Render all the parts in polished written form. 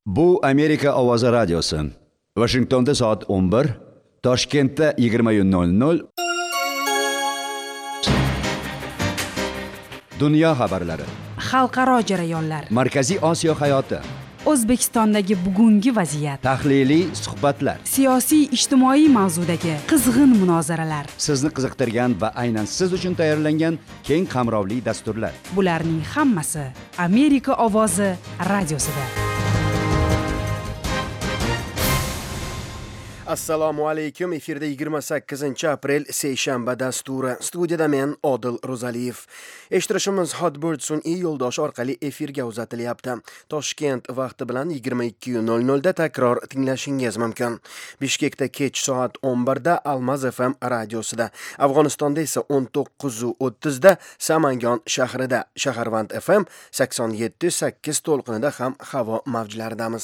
Bu Amerika Ovozi radiosi. Washingtonda soat 11, Toshkentda 20:00. Dunyo xabarlari. Xalqaro jarayonlar. Markaziy Osiyo hayoti. O'zbekistondagi bugungi vaziyat. Tahliliy suhbatlar. Siyosiy, ijtimoiy mavzudagi qizg'in munozaralar. Sizni qiziqtirgan va aynan siz uchun tayyorlangan keng qamrovli dasturlar. Bularning hammasi Amerika Ovozi radiosida. Assalomu alaykum. Efirda 28-aprel seshanba dasturi. Studiyada men Odil Ro'zaliyev. Eshittirishimiz Hotbird sun'iy yo'ldosh orqali efirga uzatilyapti. Toshkent vaqti bilan 22:00 da takror tinglashingiz mumkin. Bishkekda kech soat 11 da Almaz FM radiosida. Afg'onistonda esa 19:30 da Samangon shahrida Shaharvand FM 87.8 to'lqinida ham havo mavjlaridamiz.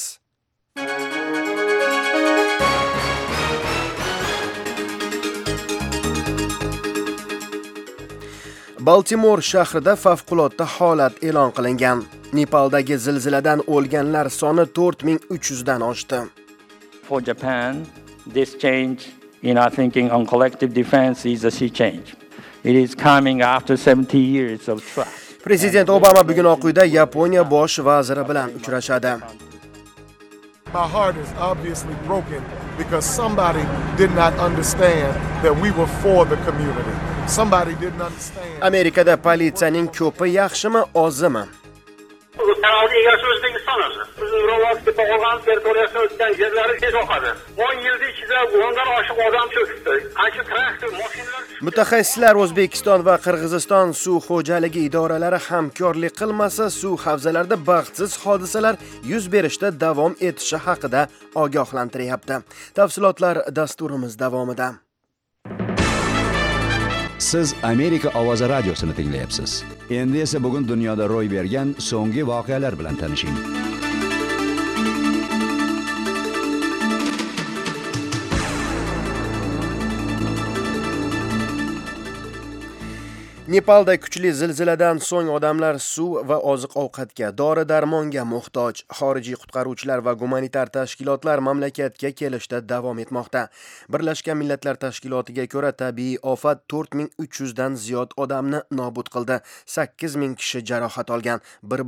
Baltimore shahrida favqulodda holat e'lon qilingan. Nepaldagi zilziladan o'lganlar soni 4300 dan oshdi. For Japan, this change in our thinking on collective defense is a sea change. It is coming after 70 years of trust. Prezident Obama bugun Oq uyda Yaponiya bosh vaziri bilan uchrashadi. My heart is obviously broken because somebody did not understand that we were for the community. Somebody didn't understand. Amerikada politsiyaning ko'pi yaxshimi, ozimi? Kanalga egasi O'zbekiston o'zi. Bizning Ro'vosga qolgan territoriyasini o'tgan yerlari tez oqadi. 10 yilda ichida 10 dan oshiq odam cho'kdi. Qancha traktor, mashinalar. Mutaxassislar O'zbekiston va Qirg'iziston suv xo'jaligi idoralari hamkorlik qilmasa, suv havzalarida baxtsiz hodisalar yuz berishda davom etishi haqida ogohlantiryapti. Tafsilotlar dasturimiz davomida. Siz Amerika Ovozi radiosini tinglayapsiz. Endi esa bugun dunyoda ro'y bergan so'nggi voqealar bilan tanishing. Nepalda kuchli zilziladan so'ng odamlar suv va oziq-ovqatga, dori-darmonga muhtoj. Xorijiy qutqaruvchilar va gumanitar tashkilotlar mamlakatga kelishda davom etmoqda. Birlashgan Millatlar Tashkilotiga ko'ra, tabiiy ofat 4300 dan ziyod odamni nobud qildi. 8000 kishi jarohat olgan.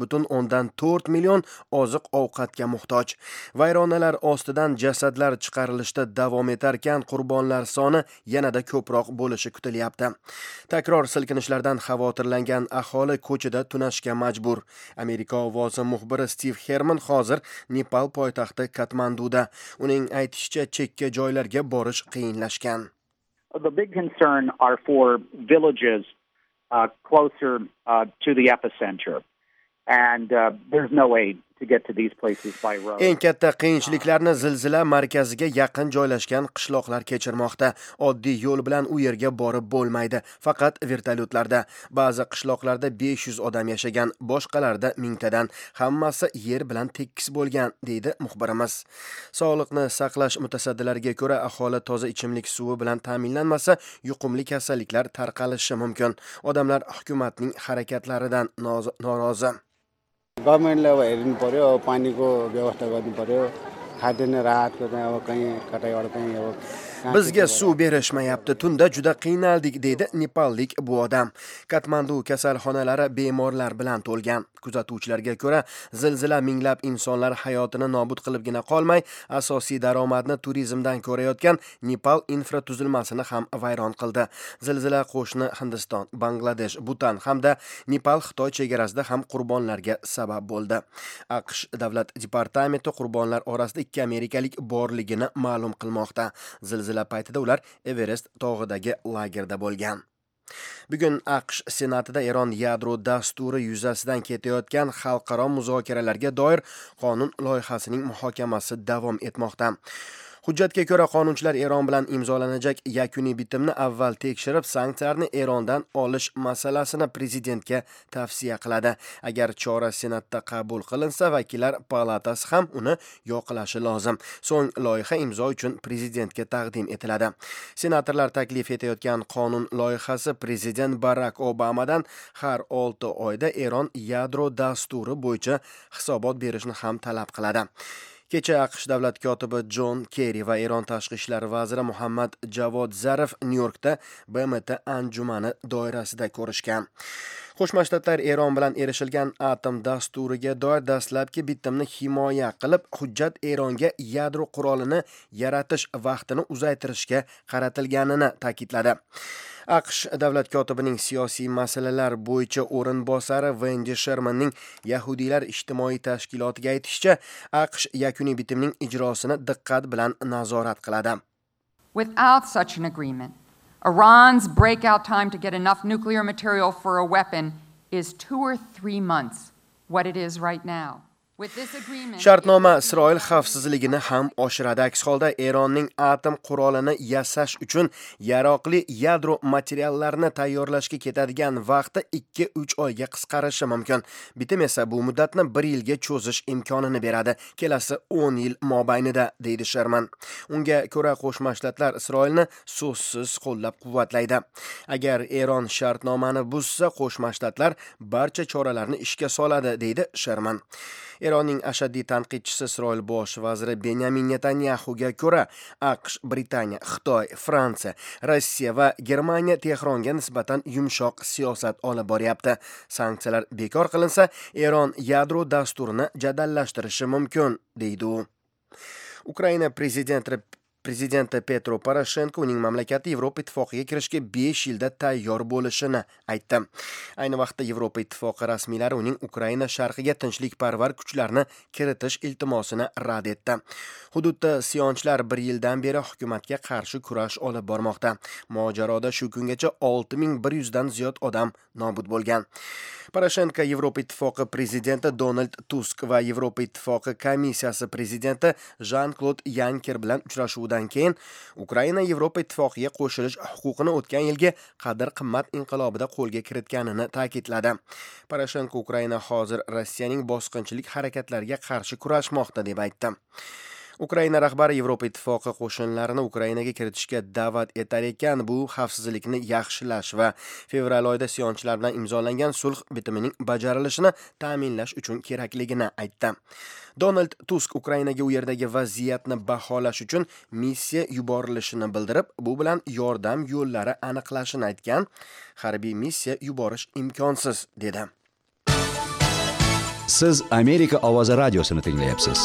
1.4 million oziq-ovqatga muhtoj. Vayronalar ostidan jasadlar chiqarilishda davom etarkan, qurbonlar soni yanada ko'proq bo'lishi kutilyapti. Takror silkinishlardan xavotirlangan aholi ko'chada tunashga majbur. Amerika Ovozi muxbiri Steve Herman hozir Nepal poytaxti Katmanduda. Uning aytishicha, chekka joylarga borish qiyinlashgan. The big concern are for villages closer to the epicenter. And there's no way to get to these places by road. Eng katta qiyinchiliklarni zilzila markaziga yaqin joylashgan qishloqlar kechirmoqda. Oddiy yo'l bilan u yerga borib bo'lmaydi, faqat vertolyotlarda. Ba'zi qishloqlarda 500 odam yashagan, boshqalarda 1000 tadan. Hammasi yer bilan tekis bo'lgan, deydi muxbirimiz. Sog'liqni saqlash mutasaddilariga ko'ra, aholi toza ichimlik suvi bilan ta'minlanmasa, yuqumli kasalliklar tarqalishi mumkin. Odamlar hukumatning harakatlaridan norozi. गभर्नमेन्टले अब हेर्नु पर्यो, पानीको व्यवस्था गर्नु पर्यो, खाद्यान्न राहतको चाहिँ अब कहीँ कतैबाट कहीँ अब Bizga suv berishmayapti. Tunda juda qiynaldik, deydi nepallik bu odam. Katmandu kasalxonalari bemorlar bilan to'lgan. Kuzatuvchilarga ko'ra, zilzila minglab insonlar hayotini nobud qilibgina qolmay, asosiy daromadni turizmdan ko'rayotgan Nepal infratuzilmasini ham vayron qildi. Zilzila qo'shni Hindiston, Bangladesh, Butan hamda Nepal-Xitoy chegarasida ham qurbonlarga sabab bo'ldi. AQSh davlat departamenti qurbonlar orasida 2 amerikalik borligini ma'lum qilmoqda. Zilzila paytida ular Everest tog'idagi lagerda bo'lgan. Bugun AQSh Senatida Eron yadro dasturi yuzasidan ketayotgan xalqaro muzokaralarga doir qonun loyihasining muhokamasi davom etmoqda. Hujjatga ko'ra qonunchilar Eron bilan imzolanajak yakuniy bitimni avval tekshirib, sanksiyalarni Erondan olish masalasini prezidentga tavsiya qiladi. Agar chora senatda qabul qilinsa, vakillar palatasi ham uni yoqlashi lozim. So'ng loyiha imzo uchun prezidentga taqdim etiladi. Senatorlar taklif etayotgan qonun loyihasi prezident Barak Obamadan har 6 oyda Eron yadro dasturi bo'yicha hisobot berishni ham talab qiladi. Kecha AQSh davlat kotibi Jon Kerri va Eron tashqi ishlar vaziri Muhammad Javod Zarif Nyu-Yorkda BMT anjumani doirasida ko'rishgan. Qo'shma Shtatlar Eron bilan erishilgan atom dasturiga doir dastlabki bitimni himoya qilib, hujjat Eronga yadro qurolini yaratish vaqtini uzaytirishga qaratilganini ta'kidladi. AQSh davlat kotibining siyosiy masalalar bo'yicha o'rinbosari Wendy Shermanning Yahudiylar ijtimoiy tashkilotiga aytishicha, AQSh yakuniy bitimning ijrosini diqqat bilan nazorat qiladi. Without such an agreement, Iran's breakout time to get enough nuclear material for a weapon is 2 or 3 months, what it is right now. Shartnoma Isroil xavfsizligini ham oshiradi. Aks holda Eronning atom qurolini yasash uchun yaroqli yadro materiallarini tayyorlashga ketadigan vaqti 2-3 oyga qisqarishi mumkin. Bitim esa bu muddatni 1 yilga cho'zish imkonini beradi. Kelasi 10 yil mobaynida, deydi Sherman. Unga ko'ra Qo'shma Shtatlar Isroilni so'zsiz qo'llab-quvvatlaydi. Agar Eron shartnomani buzsa, Qo'shma Shtatlar barcha choralarni ishga soladi, deydi Sherman. Eronning ashaddiy tanqidchisi Isroil bosh vaziri Benyamin Netanyahuga ko'ra, AQSh, Britaniya, Xitoy, Fransiya, Rossiya va Germaniya Tehronga nisbatan yumshoq siyosat olib boryapti. Sanksiyalar bekor qilinsa, Eron yadro dasturini jadallashtirishi mumkin, deydi u. Ukraina prezidenti Petro Poroshenko uning mamlakati Yevropa ittifoqiga kirishga 5 yilda tayyor bo'lishini aytdi. Ayni vaqtda Yevropa ittifoqi rasmiylari uning Ukraina sharqiga tinchlikparvar kuchlarni kiritish iltimosini rad etdi. Hududda isyonchilar 1 yildan beri hukumatga qarshi kurash olib bormoqda. Mojaroda shu kungacha 6100 dan ziyod odam nobud bo'lgan. Poroshenko Yevropa ittifoqi prezidenti Donald Tusk va Yevropa ittifoqi komissiyasi prezidenti Jean-Claude Juncker bilan uchrashuvdan keyin Ukraina Yevropa ittifoqiga qo'shilish huquqini o'tgan yilgi qadr-qimmat inqilobida qo'lga kiritganini ta'kidladi. Poroshenko Ukraina hozir Rossiyaning bosqinchilik harakatlariga qarshi kurashmoqda deb aytdi. Ukraina rahbari Yevropa ittifoqi qo'shinlarini Ukrainaga kiritishga da'vat etar ekan, bu xavfsizlikni yaxshilash va fevral oyida isyonchilar bilan imzolangan sulh bitimining bajarilishini ta'minlash uchun kerakligini aytdi. Donald Tusk Ukrainaga u yerdagi vaziyatni baholash uchun missiya yuborilishini bildirib, bu bilan yordam yo'llari aniqlashini aytgan. Harbiy missiya yuborish imkonsiz, dedi. Siz Amerika ovozi radiosini tinglayapsiz.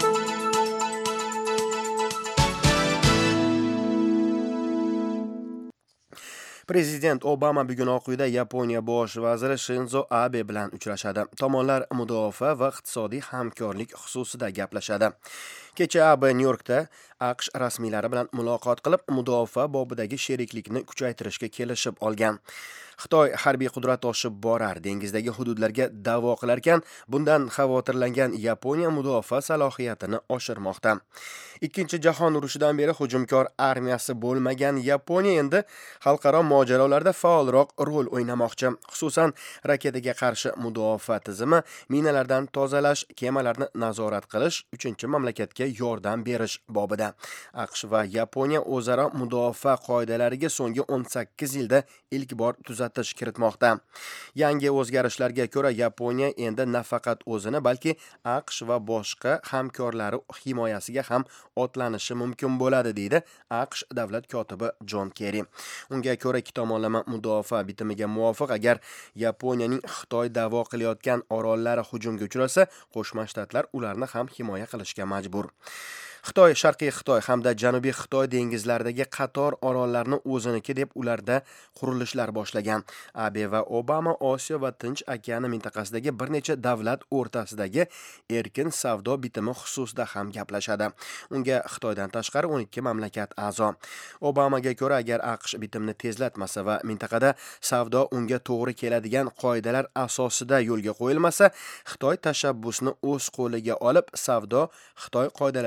Prezident Obama bugun Oq uyda Yaponiya bosh vaziri Shinzo Abe bilan uchrashadi. Tomonlar mudofaa va iqtisodiy hamkorlik xususida gaplashadi. Kecha Abe Nyu-Yorkda AQSh rasmiylari bilan muloqot qilib, mudofaa bobidagi sheriklikni kuchaytirishga kelishib olgan. Xitoy harbiy qudrat oshib borar, dengizdagi hududlarga da'vo qilarkan, bundan xavotirlangan Yaponiya mudofaa salohiyatini oshirmoqda. Ikkinchi jahon urushidan beri hujumkor armiyasi bo'lmagan Yaponiya endi xalqaro mojarolarda faolroq rol o'ynamoqchi. Xususan, raketaga qarshi mudofaa tizimi, minalardan tozalash, kemalarni nazorat qilish, 3-mamlakatga yordam berish bobida. AQSh va Yaponiya o'zaro mudofaa qoidalariga so'nggi 18 yilda ilk bor tuzatish kiritmoqda. Yangi o'zgarishlarga ko'ra Yaponiya endi nafaqat o'zini, balki AQSh va boshqa hamkorlari himoyasiga ham otlanishi mumkin bo'ladi, deydi AQSh davlat kotibi Jon Kerri. Unga ko'ra ikki tomonlama mudofaa bitimiga muvofiq, agar Yaponiyaning Xitoy da'vo qilayotgan orollari hujumga uchrasa, Qo'shma Shtatlar ularni ham himoya qilishga majbur. Xitoy, Sharqiy Xitoy hamda Janubiy Xitoy dengizlaridagi qator orollarni o'ziniki deb ularda qurilishlar boshlagan. Abe va Obama Osiyo va Tinch okeani mintaqasidagi bir necha davlat o'rtasidagi erkin savdo bitimi xususida ham gaplashadi. Unga Xitoydan tashqari 12 mamlakat a'zo. Obamaga ko'ra, agar AQSh bitimni tezlatmasa va mintaqada savdo unga to'g'ri keladigan qoidalar asosida yo'lga qo'yilmasa, Xitoy tashabbusni o'z qo'liga olib, savdo Xitoy qoidalariga qarab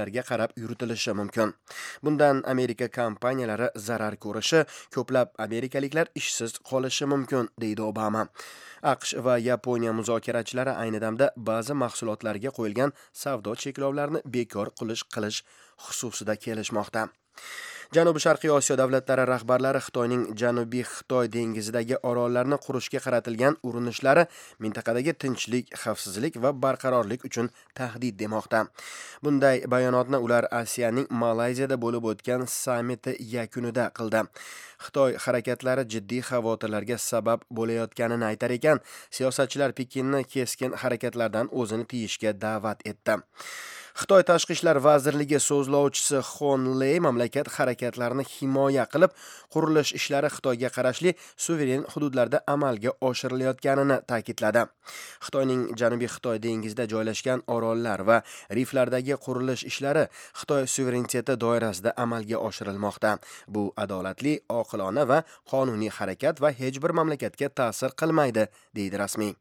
qarab yuritilishi mumkin. Bundan Amerika kompaniyalari zarar ko'rishi, ko'plab amerikaliklar ishsiz qolishi mumkin, deydi Obama. AQSh va Yaponiya muzokarachilari ayni damda ba'zi mahsulotlarga qo'yilgan savdo cheklovlarini bekor qilish xususida kelishmoqda. Janubi-Sharqiy Osiyo davlatlari rahbarlari Xitoyning Janubiy Xitoy dengizidagi orollarni qurishga qaratilgan urinishlari mintaqadagi tinchlik, xavfsizlik va barqarorlik uchun tahdid demoqda. Bunday bayonotni ular Asiyaning Malayziyada bo'lib o'tgan sammiti yakunida qildi. Xitoy harakatlari jiddiy xavotirlarga sabab bo'layotganini aytar ekan, siyosatchilar Pekinni keskin harakatlardan o'zini tiyishga da'vat etdi. Xitoy Tashqi ishlar vazirligi so'zlovchisi Xon Ley mamlakat harakatlarini himoya qilib, qurilish ishlari Xitoyga qarashli suveren hududlarda amalga oshirilayotganini ta'kidladi. Xitoyning Janubiy Xitoy dengizida joylashgan orollar va riflardagi qurilish ishlari Xitoy suvereniteti doirasida amalga oshirilmoqda. Bu adolatli, oqilona va qonuniy harakat va hech bir mamlakatga ta'sir qilmaydi, deydi rasmiy.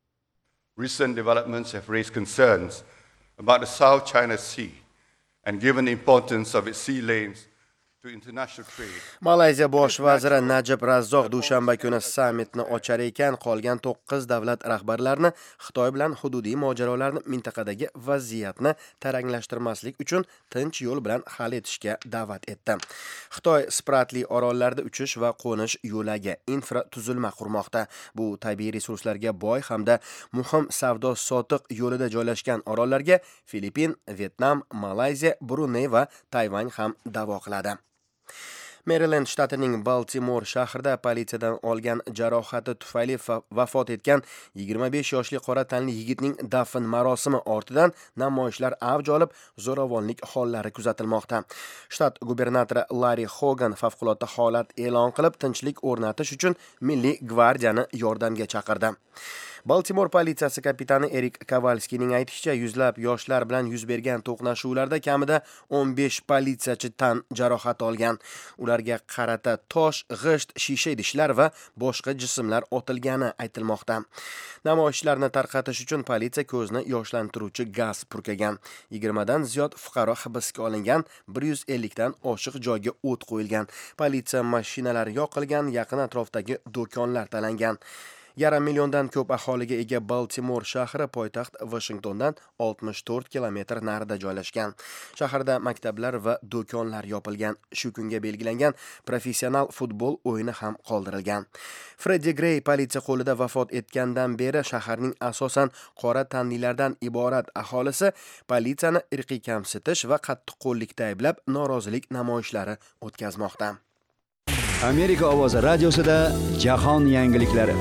Recent developments have raised concerns about the South China Sea and given the importance of its sea lanes to international trade. Malayziya bosh vaziri Najib Razzoq dushanba kuni sammitni ochar ekan, qolgan 9 davlat rahbarlarini Xitoy bilan hududiy mojarolarni mintaqadagi vaziyatni taranglashtirmaslik uchun tinch yo'l bilan hal etishga da'vat etdi. Xitoy Spratli orollarida uchish va qo'nish yo'lagi infratuzilma qurmoqda. Bu tabiiy resurslarga boy hamda muhim savdo-sotiq yo'lida joylashgan orollarga Filippin, Vietnam, Malayziya, Bruney va Tayvan ham da'vo qiladi. Maryland shtatining Baltimore shahrida politsiyadan olgan jarohati tufayli vafot etgan 25 yoshli qora tanli yigitning dafn marosimi ortidan namoyishlar avj olib, zo'ravonlik hollari kuzatilmoqda. Shtat gubernatori Larry Hogan favqulodda holat e'lon qilib, tinchlik o'rnatish uchun Milliy gvardiyani yordamga chaqirdi. Baltimore politsiyasi kapitani Erik Kavalskining aytishicha, yuzlab yoshlar bilan yuz bergan to'qnashuvlarda kamida 15 politsiyachi tan jarohat olgan. Ularga qarata tosh, g'isht, shisha idishlar va boshqa jismlar otilgani aytilmoqda. Namoyishlarni tarqatish uchun politsiya ko'zni yoshlantiruvchi gaz purkagan. 20 dan ziyod fuqaro hibsga olingan, 150 dan oshiq joyga o't qo'yilgan. Politsiya mashinalari yoqilgan, yaqin atrofdagi do'konlar talangan. 1,5 milliondan ko'p aholiga ega Baltimore shahri poytaxt Washingtondan 64 kilometr narida joylashgan. Shaharda maktablar va do'konlar yopilgan. Shu kunga belgilangan professional futbol o'yini ham qoldirilgan. Freddie Gray politsiya qo'lida vafot etgandan beri shaharning asosan qora tanlilardan iborat aholisi politsiyani irqiy kamsitish va qattiqqo'llikda ayblab norozilik namoyishlari o'tkazmoqda. Amerika ovozi radiosida jahon yangiliklari.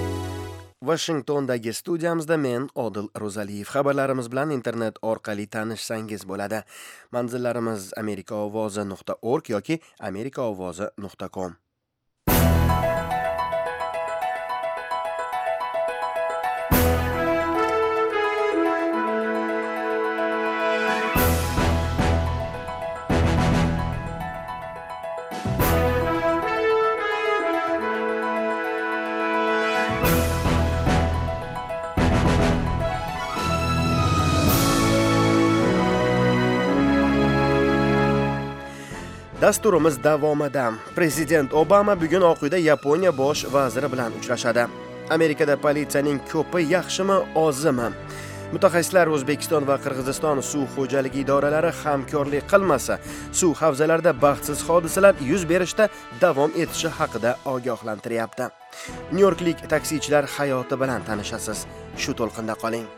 Washingtondagi studiyamizda men Odil Ro'zaliyev. Xabarlarimiz bilan internet orqali tanishsangiz bo'ladi. Manzillarimiz amerikaovozi.org yoki amerikaovozi.com. Dasturimiz davomida. Prezident Obama bugun Oq uyda Yaponiya bosh vaziri bilan uchrashadi. Amerikada politsiyaning ko'pi yaxshimi, ozimi? Mutaxassislar O'zbekiston va Qirg'iziston suv xo'jaligi idoralari hamkorlik qilmasa, suv havzalarida baxtsiz hodisalar yuz berishda davom etishi haqida ogohlantiryapti. Nyu-Yorklik taksichilar hayoti bilan tanishasiz. Shu to'lqinda qoling.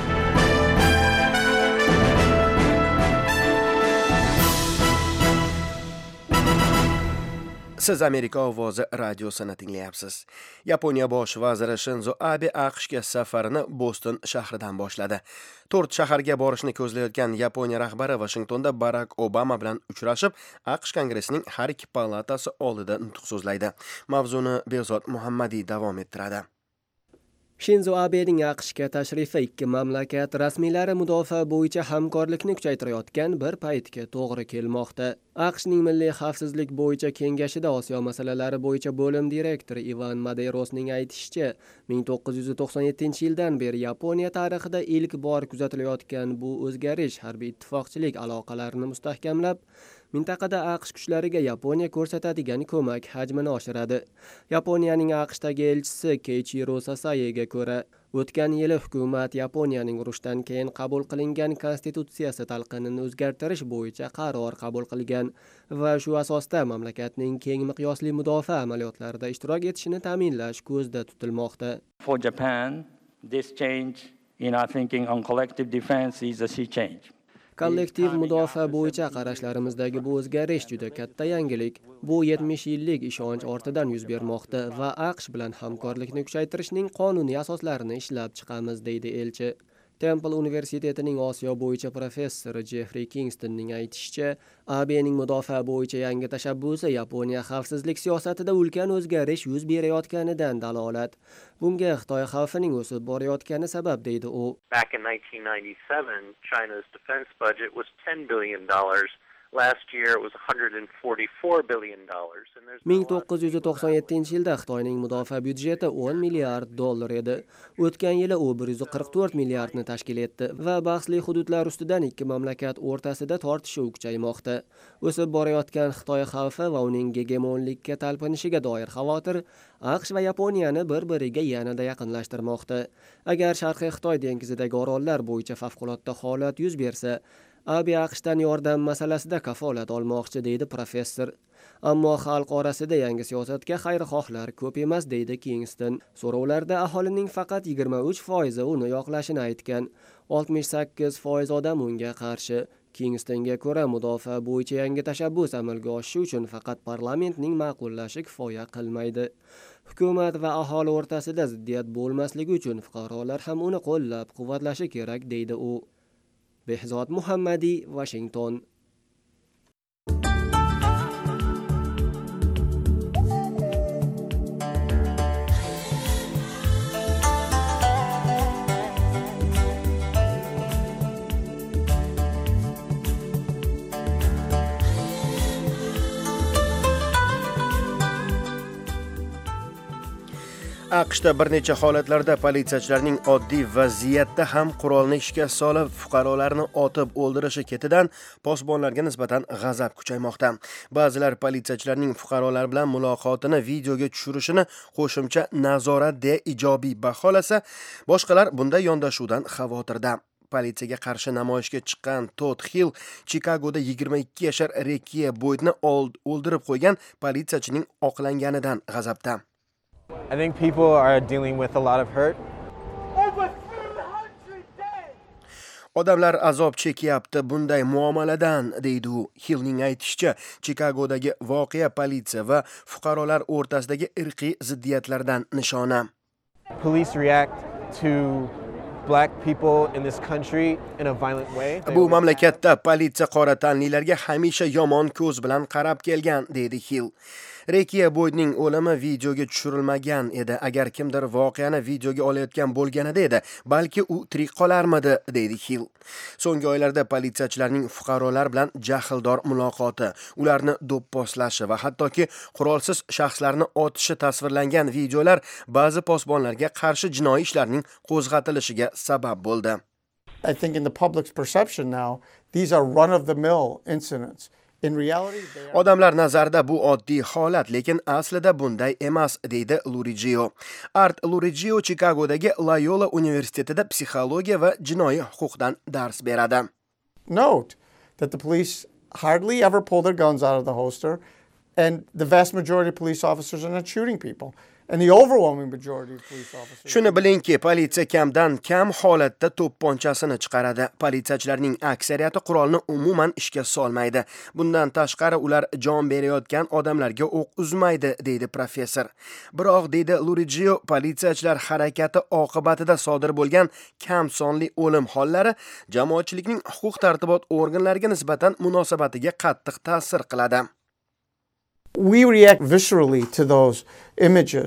Siz Amerika ovozi radiosini tinglayapsiz. Yaponiya bosh vaziri Shinzo Abe AQShga safarini Boston shahridan boshladi. 4 shaharga borishni ko'zlayotgan Yaponiya rahbari Washingtonda Barack Obama bilan uchrashib, AQSh kongressining har ikki palatasi oldida nutq so'zlaydi. Mavzuni Behzod Muhammadiy davom ettiradi. Shinzo Abening AQShga tashrifi ikki mamlakat rasmiylari mudofaa bo'yicha hamkorlikni kuchaytirayotgan bir paytga to'g'ri kelmoqda. AQShning Milliy xavfsizlik bo'yicha kengashida Osiyo masalalari bo'yicha bo'lim direktori Ivan Madeirosning aytishicha, 1997-yildan beri Yaponiya tarixida ilk bor kuzatilayotgan bu o'zgarish harbiy ittifoqchilik aloqalarini mustahkamlab, mintaqada AQSh kuchlariga Yaponiya ko'rsatadigan ko'mak hajmini oshiradi. Yaponiyaning AQShdagi elchisi Keiichiro Sasayega ko'ra, o'tgan yili hukumat Yaponiyaning urushdan keyin qabul qilingan konstitutsiyasi talqinini o'zgartirish bo'yicha qaror qabul qilgan va shu asosda mamlakatning keng miqyosli mudofaa amaliyotlarida ishtirok etishini ta'minlash ko'zda tutilmoqda. For Japan, this change in our thinking on collective defense is a sea change. Kollektiv mudofaa bo'yicha qarashlarimizdagi bu o'zgarish juda katta yangilik. Bu 70 yillik ishonch ortidan yuz bermoqda va AQSh bilan hamkorlikni kuchaytirishning qonuniy asoslarini ishlab chiqamiz, deydi elchi. Temple universitetining Osiyo bo'yicha professori Jeffrey Kingstonning aytishicha, ABning mudofaa bo'yicha yangi tashabbusi Yaponiya xavfsizlik siyosatida ulkan o'zgarish yuz berayotganidan dalolat. Bunga Xitoy xavfining o'sib borayotgani sabab, deydi u. Back in 1997, China's defense budget was $10 billion. Last year it was $144 billion. 1997-yilda Xitoyning mudofaa byudjeti $10 milliard edi. O'tgan yili u 144 milliardni tashkil etdi va bahsli hududlar ustidan ikki mamlakat o'rtasida tortishuv kuchaymoqda. O'sib borayotgan Xitoy xavfi va uning gegemonlikka talpinishiga doir xavotir AQSh va Yaponiyani bir-biriga yanada yaqinlashtirmoqda. Agar Sharqiy Xitoy dengizidagi orollar bo'yicha favqulodda holat yuz bersa, AB AQShdan yordam masalasida kafolat olmoqchi, deydi professor. Ammo xalq orasida yangi siyosatga xayrixohlar ko'p emas, deydi Kingston. So'rovlarda aholining faqat 23% uni yoqlashini aytgan. 68% odam unga qarshi. Kingstonga ko'ra, mudofaa bo'yicha yangi tashabbus amalga oshishi uchun faqat parlamentning ma'qullashi kifoya qilmaydi. Hukumat va aholi o'rtasida ziddiyat bo'lmasligi uchun fuqarolar ham uni qo'llab-quvvatlashi kerak, deydi u. Behzod Muhammadi, Washington. AQShda bir necha holatlarda politsiyachilarning oddiy vaziyatda ham qurolni ishga solib fuqarolarni otib o'ldirishi ketidan posbonlarga nisbatan g'azab kuchaymoqda. Ba'zilar politsiyachilarning fuqarolar bilan muloqotini videoga tushirishini qo'shimcha nazorat deya ijobiy baholasa, boshqalar bunday yondashuvdan xavotirda. Politsiyaga qarshi namoyishga chiqqan Todd Hill Chikagoda 22 yashar Rekia Boydni o'ldirib qo'ygan politsiyachining oqlanganidan g'azabda. I think people are dealing with a lot of hurt. Odamlar azob chekyapti bunday muomaladan, deydi u. Hillning aytishicha, Chikagodagi voqea politsiya va fuqarolar o'rtasidagi irqiy ziddiyatlardan nishona. Police react to black people in this country in a violent way. Bu mamlakatda politsiya qora tanlilarga hamisha yomon ko'z bilan qarab kelgan, deydi Hill. Rekia Boydning o'limi videoga tushirilmagan edi. Agar kimdir voqeani videoga olayotgan bo'lganida edi, balki u tirik qolarmidi, deydi Hill. So'nggi oylarda politsiyachilarning fuqarolar bilan jahldor muloqoti, ularni do'pposlashi va hattoki qurolsiz shaxslarni otishi tasvirlangan videolar ba'zi posbonlarga qarshi jinoiy ishlarning qo'zg'atilishiga sabab bo'ldi. I think in the public's perception now, these are run-of-the-mill incidents. Odamlar nazarida bu oddiy holat, lekin aslida bunday emas, deydi Lurigio. Art Lurigio Chikagodagi Loyola universitetida psixologiya va jinoiy huquqdan dars beradi. Note that the police hardly ever pull their guns out of the holster, and the vast majority of police officers are not shooting people. And the overwhelming majority of police officers. Shuni bilingki, politsiya kamdan kam holatda to'pponchasini chiqaradi. Politsiyachilarning aksariyati qurolni umuman ishga solmaydi. Bundan tashqari ular jon berayotgan odamlarga o'q uzmaydi, deydi professor. Biroq, deydi Lurigio, politsiyachilar harakati oqibatida sodir bo'lgan kam sonli o'lim hollari jamoatchilikning huquq-tartibot organlariga nisbatan munosabatiga qattiq ta'sir qiladi. We react viscerally to those images,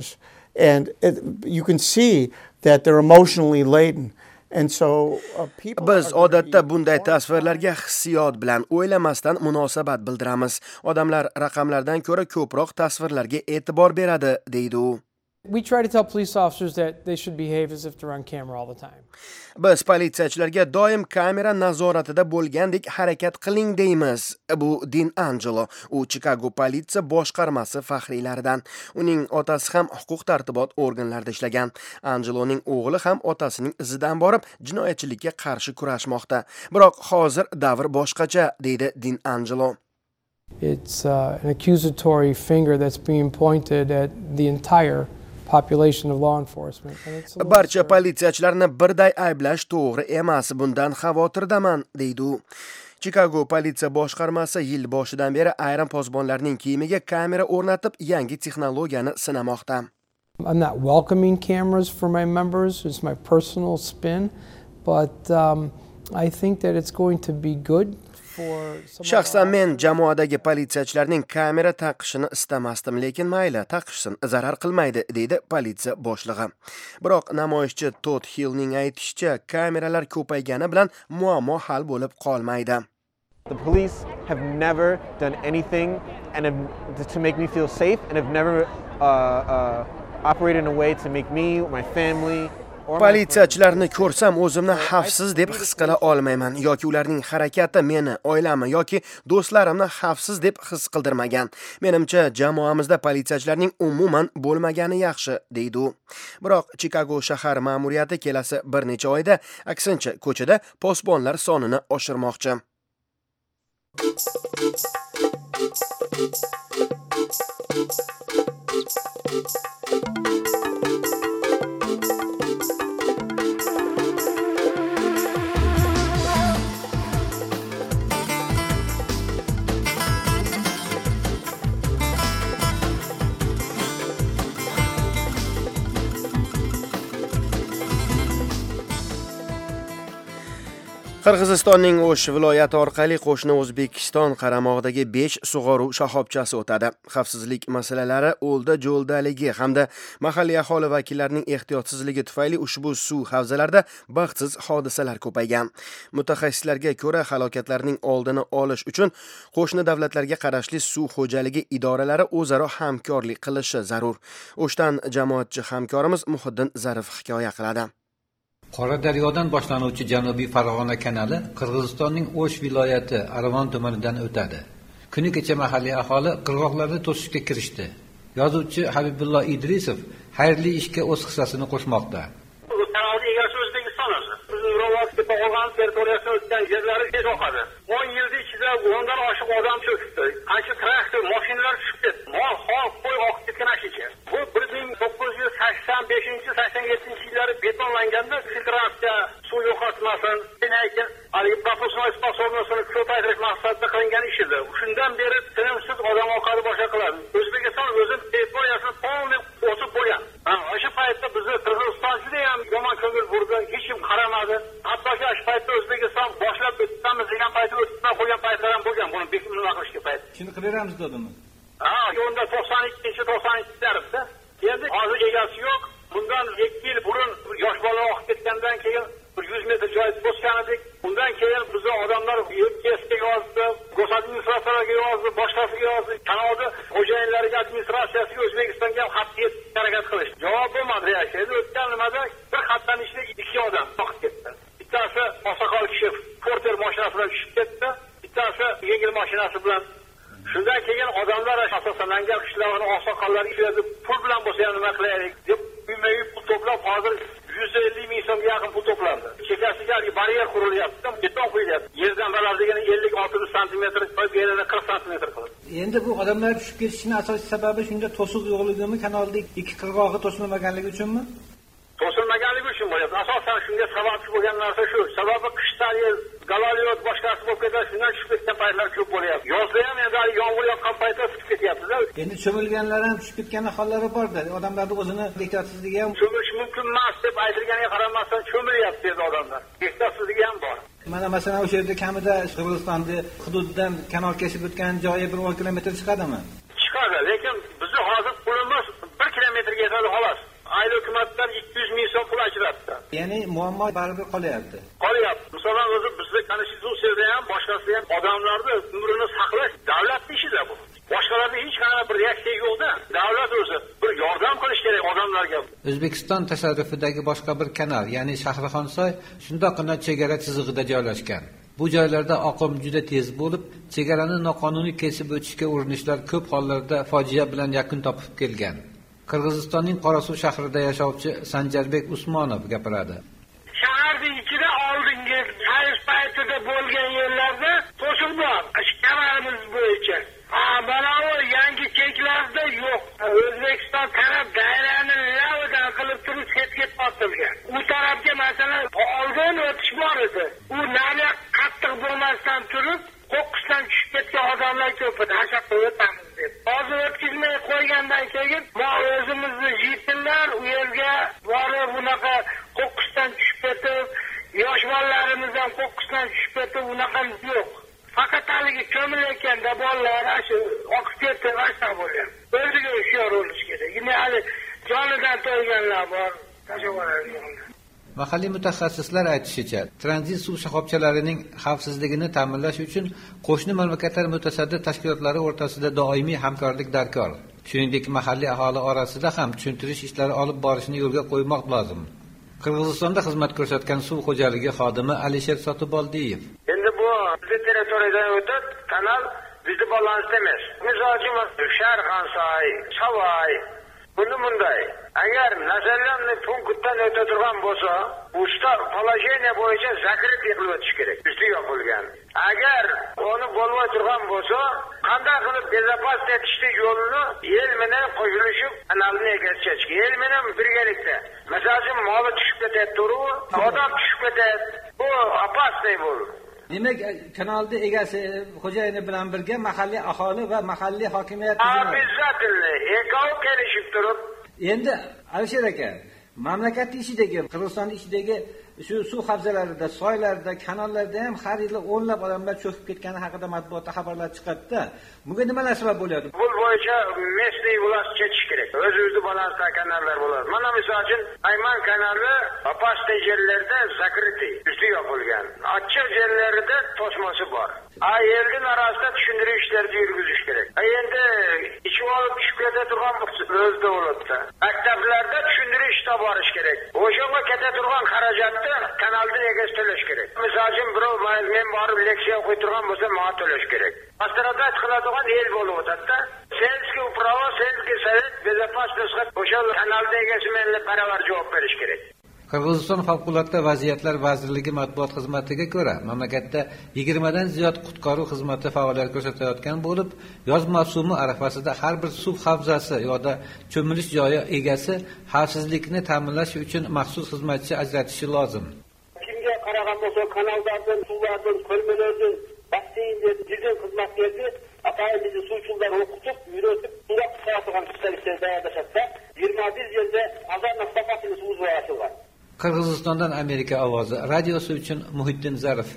And you can see that they're emotionally laden. And so people Biz odatda bunday tasvirlarga hissiyot bilan o'ylamasdan munosabat bildiramiz. Odamlar raqamlardan ko'ra ko'proq tasvirlarga e'tibor beradi, deydi u. We try to tell police officers that they should behave as if they're on camera all the time. Biz politsiyachilarga doim kamera nazoratida bo'lgandek harakat qiling deymiz. Bu Din Angelo, u Chicago politsiya boshqarmasi faxriylaridan. Uning otasi ham huquq-tartibot organlarida ishlagan. Angeloning o'g'li ham otasining izidan borib, jinoyatchilikka qarshi kurashmoqda. Biroq hozir davr boshqacha, deydi Din Angelo. It's an accusatory finger that's being pointed at the entire population of law enforcement. Barcha politsiyachilarni birday ayblash to'g'ri emas, bundan xavotirdaman, deydi u. Chicago politsiya boshqarmasi yil boshidan beri ayrim posbonlarning kiyimiga kamera o'rnatib, yangi texnologiyani sinamoqda. I'm not welcoming cameras for my members. It's my personal spin, but I think that it's going to be good. Shaxsan men jamoadagi politsiyachilarning kamera taqishini istamasdim, lekin mayli, taqishsin, zarar qilmaydi, deydi politsiya boshlig'i. Biroq namoyishchi Todd Hillning aytishicha, kameralar ko'paygani bilan muammo hal bo'lib qolmaydi. The police have never done anything to make me feel safe and have never operated in a way to make me, my family, Politsiyachilarni ko'rsam o'zimni xavfsiz deb his qila olmayman yoki ularning harakati meni, oilamni yoki do'stlarimni xavfsiz deb his qildirmagan. Menimcha, jamoamizda politsiyachilarning umuman bo'lmagani yaxshi, deydi u. Biroq Chicago shahar ma'muriyati kelasi bir necha oyda aksincha ko'chada posbonlar sonini oshirmoqchi. Qirg'izistonning O'sh viloyati orqali qo'shni O'zbekiston qaramog'idagi 5 sug'oruv shoxobchasi o'tadi. Xavfsizlik masalalari, o'lda-jo'ldaligi hamda mahalliy aholi vakillarining ehtiyotsizligi tufayli ushbu suv havzalarida baxtsiz hodisalar ko'paygan. Mutaxassislarga ko'ra, halokatlarning oldini olish uchun qo'shni davlatlarga qarashli suv xo'jaligi idoralari o'zaro hamkorlik qilishi zarur. O'shdan jamoatchi hamkorimiz Muhiddin Zarif hikoya qiladi. Qoradaryodan boshlanuvchi Janubiy Farg'ona kanali Qirg'izistonning O'sh viloyati Arvon tumanidan o'tadi. Kuni kecha mahalliy aholi qirg'oqlarni to'sishga kirishdi. Yozuvchi Habibullo Idrisov xayrli ishga o'z hissasini qo'shmoqda. Kanalni egasi O'zbekiston o'zi. Bizning Ro'vosga olgan territoriyasidan o'tgan yerlari tez oqadi. 10 yilda ichida o'ndan oshiq odam cho'kdi. Qancha traktor, mashinalar tushib ketdi. Mol, xalq, qo'y oqib ketgan ashicha. Bu 1985-87 yillari betonlanganda filtratsiya, suv yo'qotmasin, demak, propusnoy sposobnosini ko'paytirish maqsadida qilingan ish edi. Shundan beri tinimsiz odam oqadi boshqa qiladi. O'zbekiston o'zi territoriyasini to'liq o'sib bo'lgan. O'sha paytda bizni Qirg'iziston juda ham yomon ko'ngil burdi, hech kim qaramadi. Hattoki o'sha paytda O'zbekiston boshlab o'tamiz degan paytda o'tib qo'ygan paytlar ham bo'lgan. Buni nima qilishga payt. Shuni qilaveramiz dedimi? Yo'lda 92-92-da. Endi hozir egasi yo'q. Bundan 2 yil burun yosh bola oqib ketgandan keyin 100 metr joy bosgan edik. Undan keyin bizning odamlar YPSga yozdi, Go'sht administratsiyasiga yozdi, boshqasiga yozdi. Kanalda xo'jayinlariga, administratsiyasiga, O'zbekistonga ham xat yetib harakat qilishdi. Javob bo'lmadi. Endi o'tgan nimada bir xatdan ishga 2 odam oqib ketdi. Bittasi oqsoqol kishi porter mashinasi bilan tushib ketdi, bittasi yengil mashinasi bilan. Shundan keyin odamlar asosan Nangar qishlog'ining oqsoqollari ishlarida pul bilan bo'lsa ham nima qilaylik deb uyma-uy pul to'plab hozir 150 ming so'mga yaqin pul to'plandi. Chekasiga baryer qurilyapti, beton quyilyapti. Yerdan balandligini 50-60 santimetr, yerini 40 santimetr qilib. Endi bu odamlar tushib ketishining asosiy sababi shunda to'siq yo'qligimi, kanalda ikki qirg'og'i to'silmaganligi uchunmi? To'silmaganligi uchun bo'lyapti. Asosan shunga sababchi bo'lgan narsa shu. Sababi qishdan galoliyot boshqasi bo'lib ketadi, shundan tushib ketgan paytlar ko'p bo'lyapti. Yozda ham endi yomg'ir yoqqan paytda tushib ketyapti-da. Endi cho'milganlar ham tushib ketgan hollari bor-da. Odamlarning o'zini ehtiyotsizligi ham cho'milish mumkin emas deb aytilganiga qaramasdan cho'milyapti dedi odamlar. Ehtiyotsizligi ham bor. Mana masalan o'sha yerda kamida Qirg'izistonning hududidan kanal kesib o'tgan joyi 1 kilometr chiqadimi? Chiqadi, lekin bizning hozir pulimiz 1 kilometrga yetadi xolos. Ya'ni muammo baribir qolyapti. Qolyapti. Masalan, o'zi bizda konstitutsiyada ham, boshqasida ham odamlarni umrini saqlash davlatning ishida bu. Boshqalarda hech qanday bir reaksiya yo'qda. Davlat o'zi bir yordam qilish kerak odamlarga. O'zbekiston tasarrufidagi boshqa bir kanal, ya'ni Shahrixonsoy shundoqqina chegara chizig'ida joylashgan. Bu joylarda oqim juda tez bo'lib, chegarani noqonuniy kesib o'tishga urinishlar ko'p hollarda fojia bilan yakun topib kelgan. Qirg'izistonning Qorasuv shahrida yashovchi Sanjarbek Usmonov gapiradi. Shaharning ichida oldingi sayr paytida bo'lgan yerlarda to'siq bor. Ishkamarimiz bo'yicha. Mana bu yangi cheklarda yo'q. O'zbekiston taraf dairani lavidan qilib turib chetga tortilgan. U tarafga masalan oldin o'tish bor edi. U nariyoq qattiq bo'lmasdan turib, qo'qqisdan tushib ketgan odamlar ko'p edi. Hashaqqa o'tamiz deb. Hozir o'tkazmay qo'ygandan keyin o'zimizni jitillar u yerga borib bunaqa qo'qqisdan tushib ketib, yosh bolalarimiz ham qo'qqisdan tushib ketib, unaqa yo'q. Faqat haligi ko'milayotganda bolalar shu oqib ketib ashaq bo'lgan. O'ziga hushyor bo'lish kerak. Yine hali jonidan to'yganlar bor. Mahalliy mutaxassislar aytishicha, tranzit suv shoxobchalarining xavfsizligini ta'minlash uchun qo'shni mamlakatlar mutasaddi tashkilotlari o'rtasida doimiy hamkorlik darkor. Shuningdek, mahalliy aholi orasida ham tushuntirish ishlari olib borishni yo'lga qo'ymoq lozim. Qirg'izistonda xizmat ko'rsatgan suv xo'jaligi xodimi Alisher Sotiboldiyev. Endi bu bizning territoriyadan o'tib, kanal bizning balansda emas. Misol uchun Sharxonsoy, Savoy, bunday. Agar nazarlanni punktdan o'tib turgan bo'lsa, usta положение bo'yicha zakrit qilib o'tish kerak. Usti yopilgan. Agar uni bo'lmay turgan bo'lsa, qanday qilib bezopaslik etishni yo'lini el bilan qo'shilishib, kanalni egachish. El bilan birgalikda. Masalan, mol tushib ketadi, odam tushib ketadi. Bu opasniy bo'ldi. Demak, kanalni egasi, xo'jayini bilan birga mahalliy aholi va mahalliy hokimiyat Обязательно ekov kelishib turib. Endi Alisher aka, mamlakat ishidagi, Qirg'iziston ishidagi shu suv havzalarida, soylarda, kanallarda ham har yili o'nlab odamlar cho'kib ketgani haqida matbuotda xabarlar chiqadi-da. Bunga nimalar sabab bo'ladi? Bu bo'yicha местный власть chechish kerak. O'z-o'ziga balansda kanallar bo'ladi. Mana misol uchun Ayman kanali opasniy yerlarda zakrit, usti yopilgan. Ochiq yerlarida to'smasi bor. Yerning orasida tushuntirish ishlarini yurgizish kerak. Endi ichib olib tushib ketadigan o'zida bo'ladi. Maktablarda tushuntirish ishda borish kerak. O'shanga ketadigan xarajatni kanaldan egasi to'lash kerak. Misol uchun birov men borib leksiya o'qiy turgan bo'lsa, menga to'lash kerak. Astronavt qiladigan el bo'lib o'tadi-da. Selskiy upravo, selskiy sovet, безопасность o'sha kanalda egasi menga baravar javob berish kerak. Qirg'iziston favqulodda vaziyatlar vazirligi matbuot xizmatiga ko'ra, mamlakatda 20 dan ziyod qutqaruv xizmati faoliyat ko'rsatayotgan bo'lib, yoz mavsumi arafasida har bir suv havzasi yoki cho'milish joyi egasi xavfsizlikni ta'minlash uchun maxsus xizmatchi ajratishi lozim. Kimga qaragan bo'lsa, kanallardan, suvlardan, ko'lmalardan, basseynlardan tizim xizmatlarni aqayli suvchilar o'qitib, yurib, unga qisqartirgan spesialistlar tayyorlashadi. 21 yilda azar nafaqatli suv zoyasi bor. Qirg'izistondan Amerika ovozi radiosi uchun Muhiddin Zarif.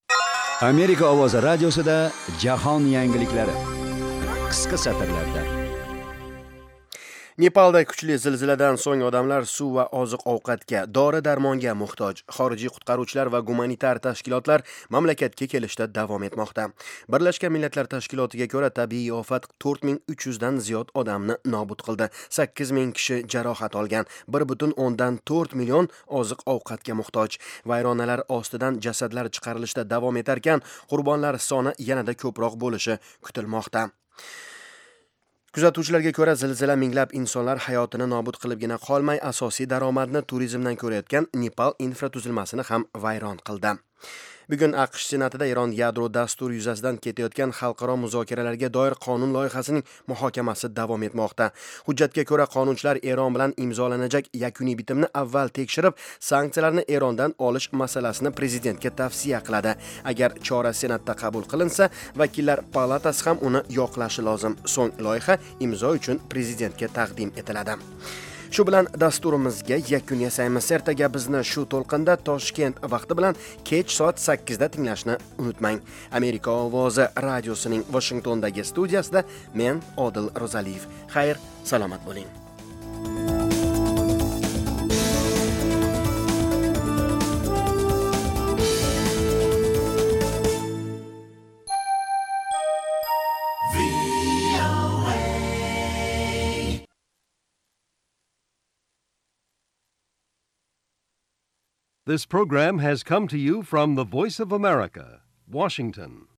Amerika ovozi radiosida jahon yangiliklari. Qisqa satrlarda. Nepalda kuchli zilziladan so'ng odamlar suv va oziq-ovqatga, dori-darmonga muhtoj. Xorijiy qutqaruvchilar va gumanitar tashkilotlar mamlakatga kelishda davom etmoqda. Birlashgan Millatlar Tashkilotiga ko'ra, tabiiy ofat 4300 dan ziyod odamni nobud qildi. 8000 kishi jarohat olgan. 1.4 million oziq-ovqatga muhtoj. Vayronalar ostidan jasadlar chiqarilishda davom etarkan, qurbonlar soni yanada ko'proq bo'lishi kutilmoqda. Kuzatuvchilarga ko'ra, zilzila minglab insonlar hayotini nobud qilibgina qolmay, asosiy daromadni turizmdan ko'rayotgan Nepal infratuzilmasini ham vayron qildi. Bugun AQSh Senatida Eron yadro dasturi yuzasidan ketayotgan xalqaro muzokaralarga doir qonun loyihasining muhokamasi davom etmoqda. Hujjatga ko'ra, qonunchilar Eron bilan imzolanajak yakuniy bitimni avval tekshirib, sanksiyalarni Erondan olish masalasini prezidentga tavsiya qiladi. Agar chora Senatda qabul qilinsa, vakillar palatasi ham uni yoqlashi lozim. So'ng loyiha imzo uchun prezidentga taqdim etiladi. Shu bilan dasturimizga yakun yasaymiz. Ertaga bizni shu to'lqinda Toshkent vaqti bilan kech soat 8 da tinglashni unutmang. Amerika ovozi radiosining Washingtondagi studiyasida men Odil Rozaliyev. Xayr, salomat bo'ling. This program has come to you from the Voice of America, Washington.